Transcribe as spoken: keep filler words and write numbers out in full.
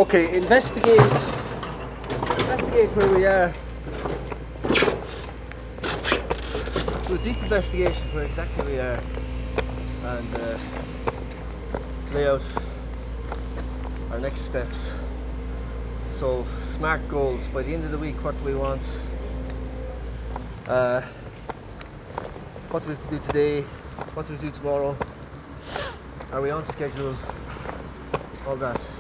Okay, investigate. Investigate where we are. Do a deep investigation where exactly we are, and uh, lay out our next steps. So, SMART goals. By the end of the week, what do we want? Uh, what do we have to do today? What do we do tomorrow? Are we on schedule? All that.